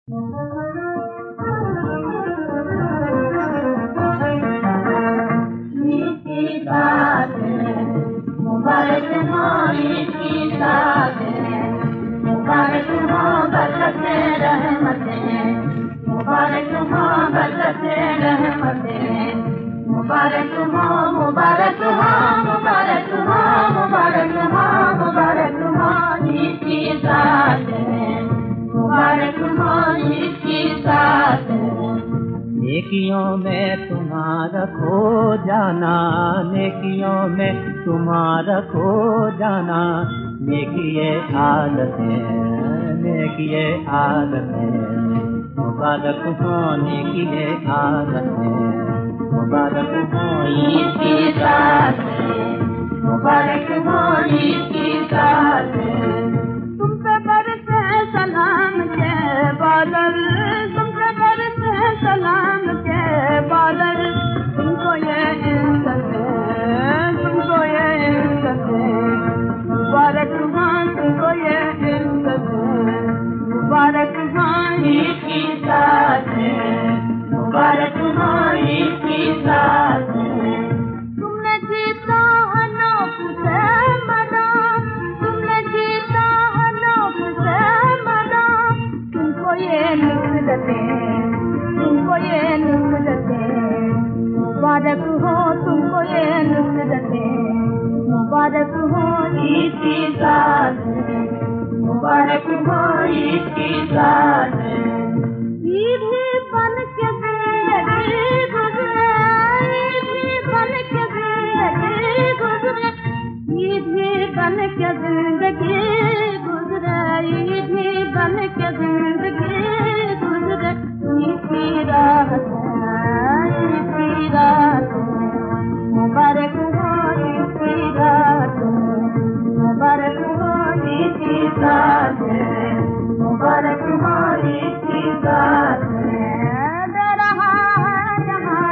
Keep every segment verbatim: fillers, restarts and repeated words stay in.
मीठी बात मुबारक हो, मीठी बात मुबारक हो, बरकते रहमतें मुबारक हो, बरकते रहमतें मुबारक हो, मुबारक हो, मुबारक हो, मुबारक हो, मुबारक हो, मीठी बात मुबारक हो, मीठी बात। नेकियों में तुम्हारा खो जाना, नेकियों में तुम्हारा खो जाना, नेकिए आदतें, नेकिए आदतें मुबारक हो, नेकिए आदतें मुबारक हो, ईद की रात मुबारक हो, ईद की रात। तुम पे बरसे सलाम के बादल, तुम पे बरसे सलाम के बादल, तुमको ये इज्जत तुमको ये इज्जत मुबारक हो, तुमको ये इज्जत मुबारक हो, ईद की रात मुबारक हो, ईद की रात। तुमने जीता अनोख से मना, तुमने जीता अनोख से मना, तुमको ये नुसरतें तुमको ये नुसरतें मुबारक हो, तुमको ये नुसरतें मुबारक हो, ईद की रात मुबारक हो, ईद की रात। ईद ही बन के जिंदगी गुजरे, ईद ही बन के जिंदगी गुजरे, ईद ही बन के जिंदगी गुजरे, ईद ही बन के जिंदगी गुजरे। ईद की रात ईद की रात मुबारक हो, ईद की रात मुबारक हो, ईद की रात मुबारक हो, ईद की रात। दे रहा है जहां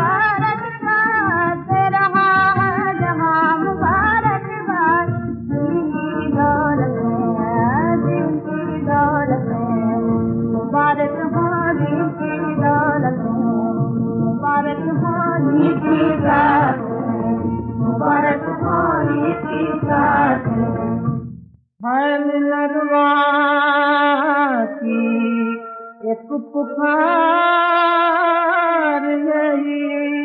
मुबारकबाद, दे रहा है जहां मुबारकबाद, दिन की दौलत दिन की दौलत मुबारक हो, दिन की दौलत मुबारक हो, ईद की रात मुबारक हो, ईद की रात। है मिलनवा की एक पुकार यही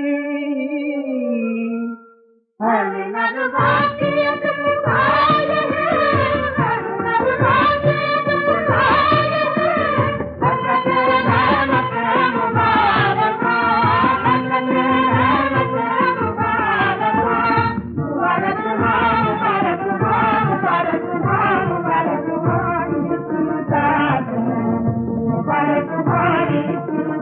है मिलनवा की एक पुकार है, है मिलनवा की एक पुकार है, बरकते रहमतें मुबारक हो, बरकते रहमतें मुबारक हो, मुबारक हो, मुबारक हो, मुबारक हो, मुबारक हो, ईद की रात मुबारक हो, ईद की